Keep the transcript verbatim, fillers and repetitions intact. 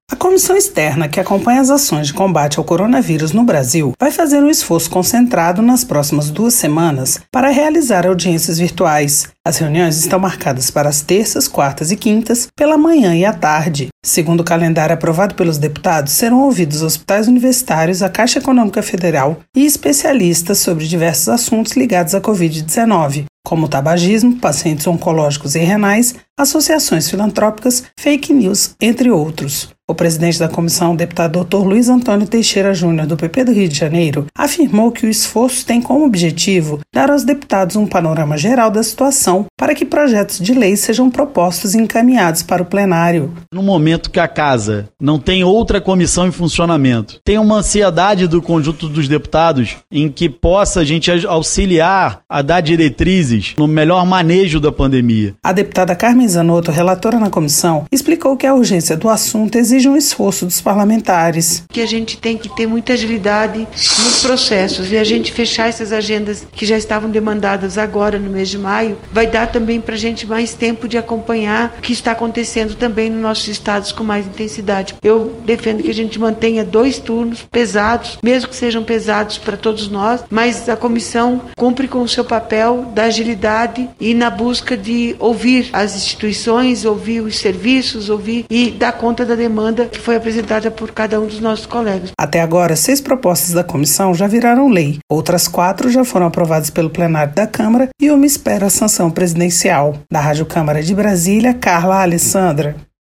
A comissão externa que acompanha as ações de combate ao coronavírus no Brasil vai fazer um esforço concentrado nas próximas duas semanas para realizar audiências virtuais. As reuniões estão marcadas para as terças, quartas e quintas, pela manhã e à tarde. Segundo o calendário aprovado pelos deputados, serão ouvidos hospitais universitários, a Caixa Econômica Federal e especialistas sobre diversos assuntos ligados à covid dezenove, como tabagismo, pacientes oncológicos e renais, associações filantrópicas, fake news, entre outros. O presidente da comissão, o deputado doutor Luiz Antônio Teixeira Júnior, do P P do Rio de Janeiro, afirmou que o esforço tem como objetivo dar aos deputados um panorama geral da situação para que projetos de lei sejam propostos e encaminhados para o plenário. No momento que a Casa não tem outra comissão em funcionamento, tem uma ansiedade do conjunto dos deputados em que possa a gente auxiliar a dar diretrizes no melhor manejo da pandemia. A deputada Carmen Zanotto, relatora na comissão, explicou que a urgência do assunto exige um esforço dos parlamentares. Que a gente tem que ter muita agilidade nos processos e a gente fechar essas agendas que já estavam demandadas agora no mês de maio, vai dar também para a gente mais tempo de acompanhar o que está acontecendo também nos nossos estados com mais intensidade. Eu defendo que a gente mantenha dois turnos pesados, mesmo que sejam pesados para todos nós, mas a comissão cumpre com o seu papel da agilidade e na busca de ouvir as instituições, ouvir os serviços, ouvir e dar conta da demanda que foi apresentada por cada um dos nossos colegas. Até agora, seis propostas da comissão já viraram lei. Outras quatro já foram aprovadas pelo plenário da Câmara e uma espera a sanção presidencial. Da Rádio Câmara de Brasília, Carla Alessandra.